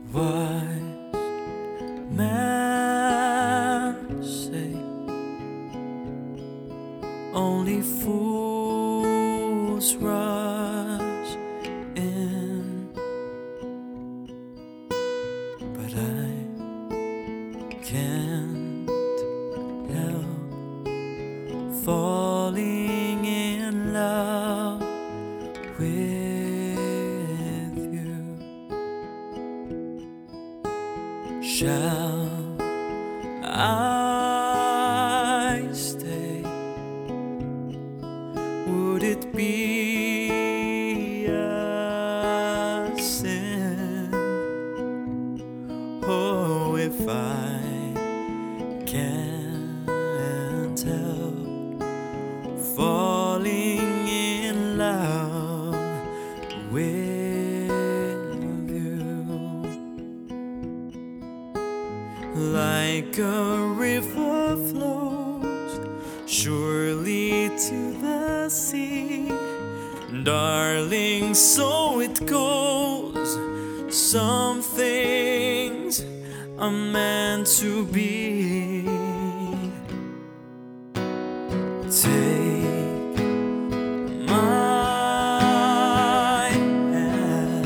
wise men say only fools rush in, but I can't help falling in love with you. Shall I stay? Would it be a sin? Oh, if I can't help falling in love with you. Like a river flows surely to the sea, darling, so it goes. Some things are meant to be. Take my hand,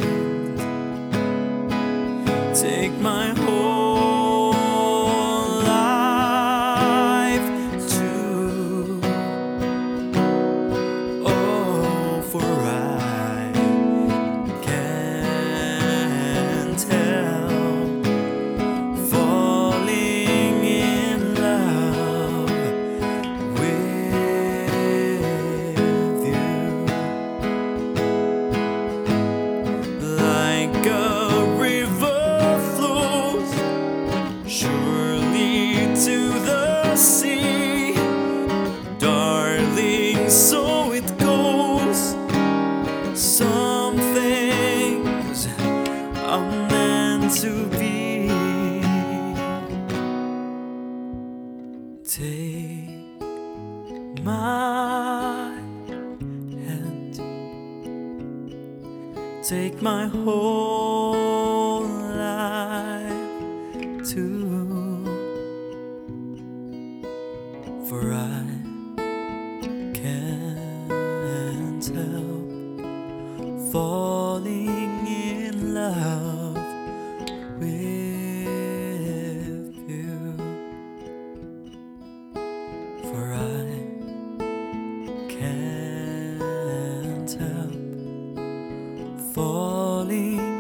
take my whole life too. Oh, for I can't help falling in love with you. Like a river flows surely to the sea, darling, so it goes. Some things are meant to be. Take my hand, take my whole life too, for I can't help falling in love with you, for I can't help falling